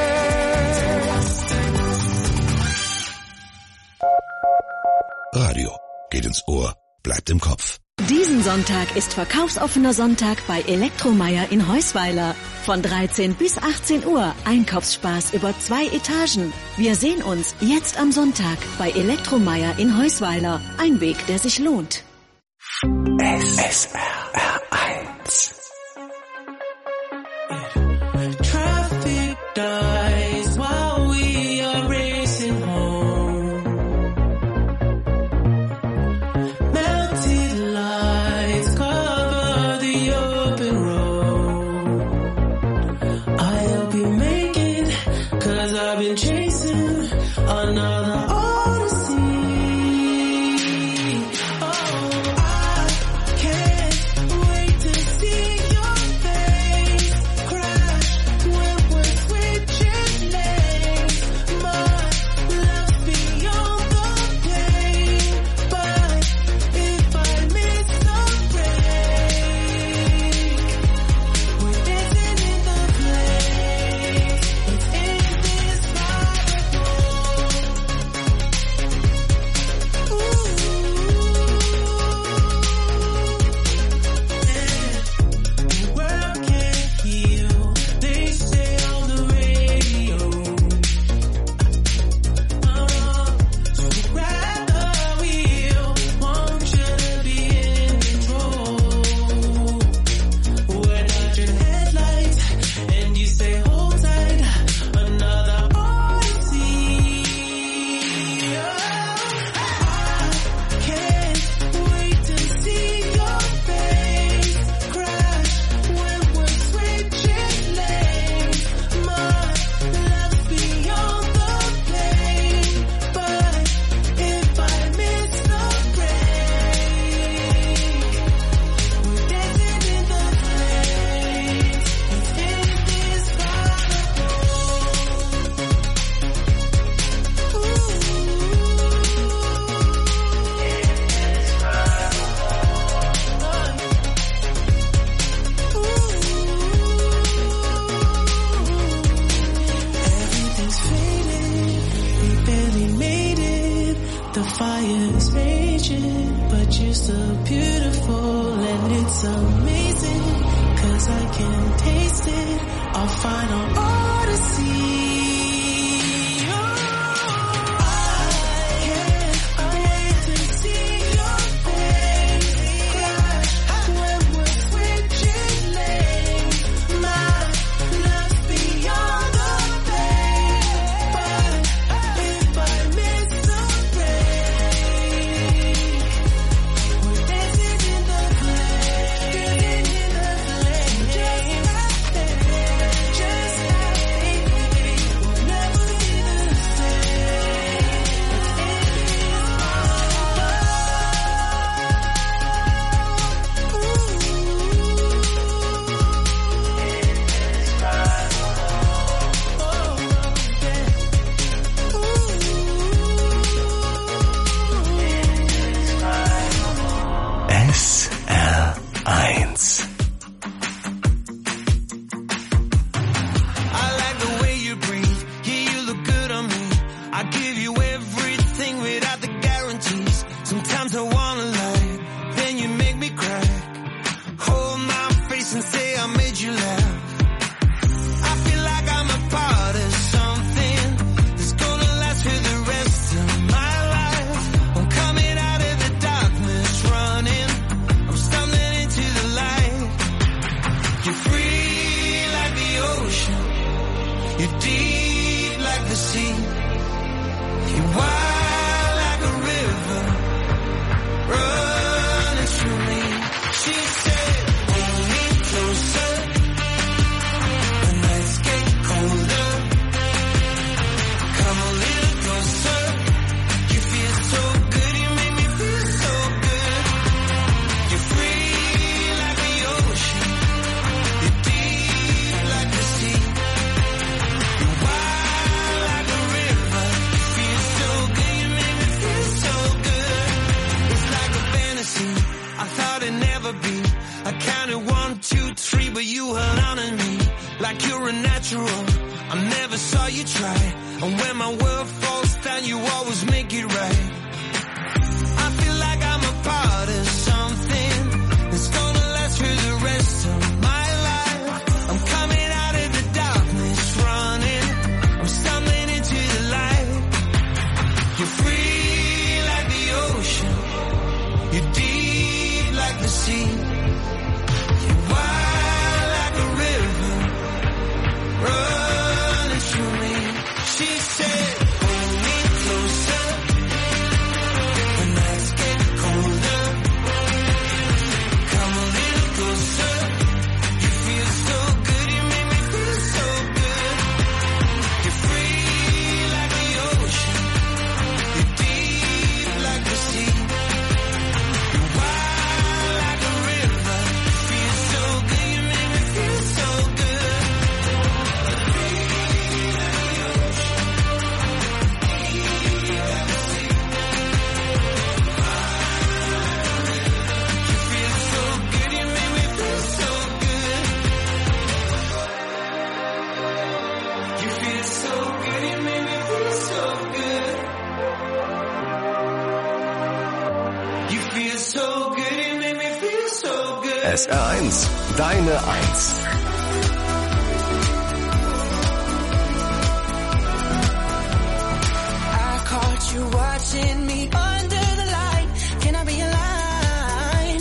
Radio geht ins Ohr, bleibt im Kopf. Diesen Sonntag ist verkaufsoffener Sonntag bei Elektromeier in Heusweiler. Von 13 bis 18 Uhr Einkaufsspaß über 2 Etagen. Wir sehen uns jetzt am Sonntag bei Elektromeier in Heusweiler. Ein Weg, der sich lohnt. SRR1. Traffic dies while we are racing home. Melted lights cover the open road. I hope you make it, 'cause I've been chasing another odyssey. Oh, I can't wait to see your face crash when we're switching lanes. My love's beyond the pain, but if I miss the break, we're dancing in the place. It's indescribable. The world can't heal, they say on the radio. So grab the wheel, want you to be in control. We're dodging headlights, and you say hold tight, another odyssey. I can't wait to see your face crash when we're switching lanes. My love's beyond the pain, but if I miss the break, we're dancing in the place. It's indescribable. Everything's faded, we barely made it. The fire is raging, but you're so beautiful and it's amazing, 'cause I can taste it, our final odyssey. I can't wait to see your face crash when we're switching lanes. My love's beyond the pain, but if I miss the break, we're dancing in the place, just like the sea. You're wild like a river running through me. She said, hold me closer. The nights get colder. Come a little closer. You feel so good, you make me feel so good. You're free like the ocean. You're deep like the sea. You're wild like a river. You feel so good, you make me feel so good. It's like a fantasy I thought it'd never be. I counted 1, 2, 3, but you held on to me like you're a natural. I never saw you try, and when my world falls down, you always make it right. I feel like I'm a part of something that's gonna last for the rest of my life. I'm coming out of the darkness, running. I'm stumbling into the light. You're free like the ocean. You're deep like the sea. You're wild like a river running through me. She said, hold me closer. The nights get colder. Come a little closer. You feel so good, you make me feel so good. You're free like the ocean. You're deep like the sea. You're wild like a river. You feel so good, you make me feel so good. SR1, deine 1. I caught you watching me under the light. Can I be a line?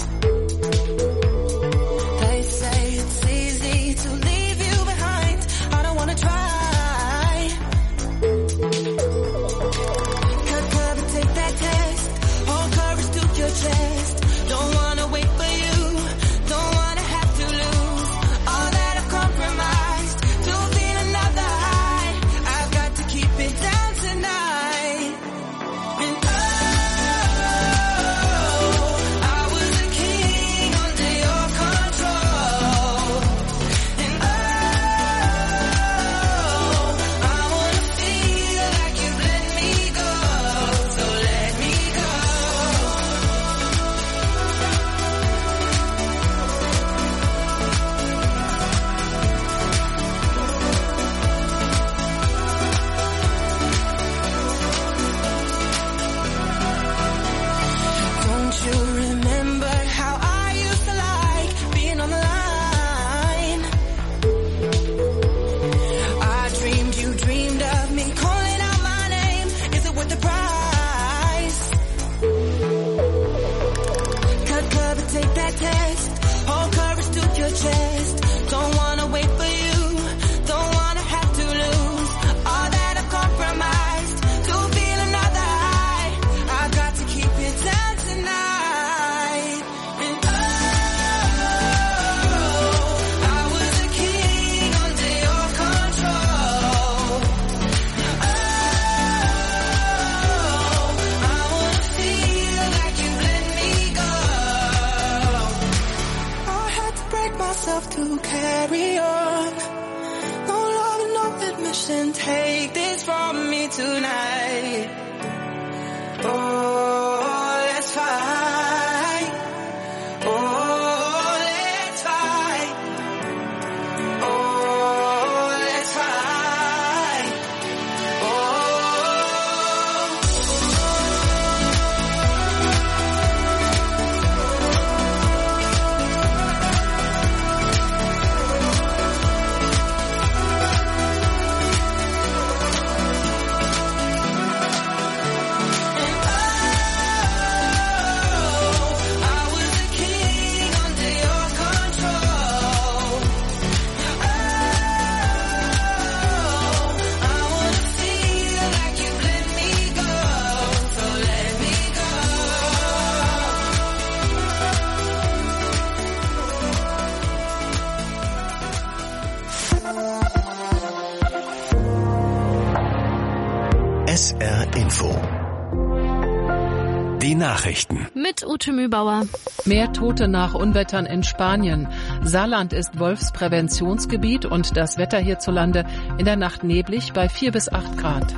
They say it's easy to leave you behind. I don't wanna try. Cut and take that test. Hold courage to your chest. Don't wanna wait for you. Don't wanna have to lose all that I've compromised to feel another high. I've got to keep it down tonight. And oh, I was a king under your control. And oh, I wanna feel like you've let me go. So let me go. Don't you remember how I used to like being on the line? I dreamed you dreamed of me calling out my name. Is it worth the price? Cut club and take that test. Hold courage to your chest. Don't wanna wait for you. Don't wanna have to lose all that I've compromised to feel another high. I've got to keep it down tonight. And oh, I was a king under your control. Oh, I wanna feel like you've let me go. I had to break myself to carry on. No love and no admission. Take this from me tonight. Oh, let's fight. Oh, let's fight. Oh, let's fight. SR Info. Die Nachrichten. Mit Ute Mühlbauer. Mehr Tote nach Unwettern in Spanien. Saarland ist Wolfspräventionsgebiet und das Wetter hierzulande in der Nacht neblig bei 4 bis 8 Grad.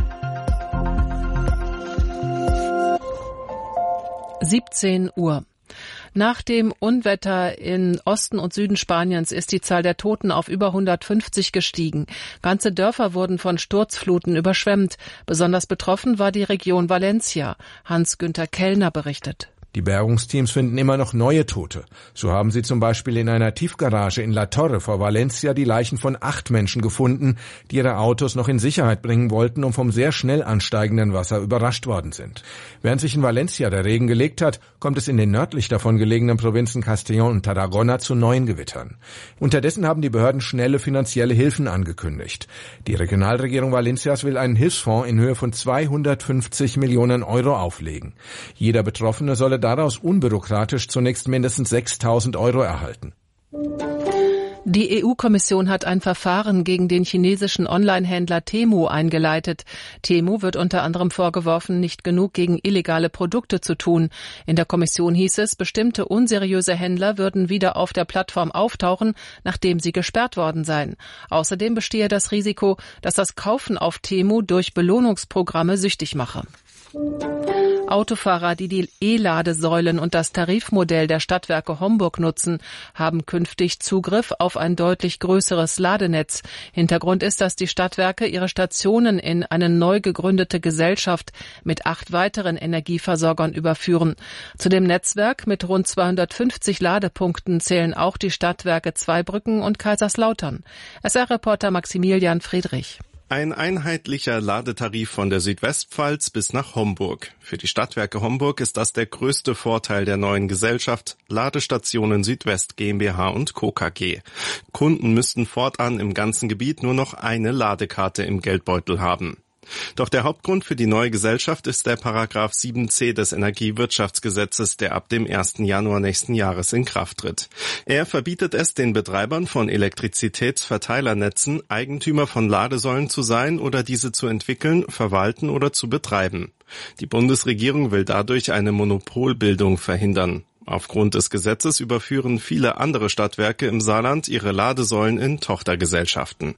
17 Uhr. Nach dem Unwetter in Osten und Süden Spaniens ist die Zahl der Toten auf über 150 gestiegen. Ganze Dörfer wurden von Sturzfluten überschwemmt. Besonders betroffen war die Region Valencia. Hans-Günther Kellner berichtet. Die Bergungsteams finden immer noch neue Tote. So haben sie zum Beispiel in einer Tiefgarage in La Torre vor Valencia die Leichen von 8 Menschen gefunden, die ihre Autos noch in Sicherheit bringen wollten und vom sehr schnell ansteigenden Wasser überrascht worden sind. Während sich in Valencia der Regen gelegt hat, kommt es in den nördlich davon gelegenen Provinzen Castellón und Tarragona zu neuen Gewittern. Unterdessen haben die Behörden schnelle finanzielle Hilfen angekündigt. Die Regionalregierung Valencias will einen Hilfsfonds in Höhe von 250 Millionen Euro auflegen. Jeder Betroffene solle daraus unbürokratisch zunächst mindestens 6.000 Euro erhalten. Die EU-Kommission hat ein Verfahren gegen den chinesischen Online-Händler Temu eingeleitet. Temu wird unter anderem vorgeworfen, nicht genug gegen illegale Produkte zu tun. In der Kommission hieß es, bestimmte unseriöse Händler würden wieder auf der Plattform auftauchen, nachdem sie gesperrt worden seien. Außerdem bestehe das Risiko, dass das Kaufen auf Temu durch Belohnungsprogramme süchtig mache. Autofahrer, die E-Ladesäulen und das Tarifmodell der Stadtwerke Homburg nutzen, haben künftig Zugriff auf ein deutlich größeres Ladenetz. Hintergrund ist, dass die Stadtwerke ihre Stationen in eine neu gegründete Gesellschaft mit 8 weiteren Energieversorgern überführen. Zu dem Netzwerk mit rund 250 Ladepunkten zählen auch die Stadtwerke Zweibrücken und Kaiserslautern. SR-Reporter Maximilian Friedrich. Ein einheitlicher Ladetarif von der Südwestpfalz bis nach Homburg. Für die Stadtwerke Homburg ist das der größte Vorteil der neuen Gesellschaft Ladestationen Südwest GmbH und Co. KG. Kunden müssten fortan im ganzen Gebiet nur noch eine Ladekarte im Geldbeutel haben. Doch der Hauptgrund für die neue Gesellschaft ist der Paragraph 7c des Energiewirtschaftsgesetzes, der ab dem 1. Januar nächsten Jahres in Kraft tritt. Er verbietet es den Betreibern von Elektrizitätsverteilernetzen, Eigentümer von Ladesäulen zu sein oder diese zu entwickeln, verwalten oder zu betreiben. Die Bundesregierung will dadurch eine Monopolbildung verhindern. Aufgrund des Gesetzes überführen viele andere Stadtwerke im Saarland ihre Ladesäulen in Tochtergesellschaften.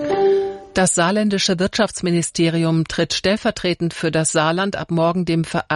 Das saarländische Wirtschaftsministerium tritt stellvertretend für das Saarland ab morgen dem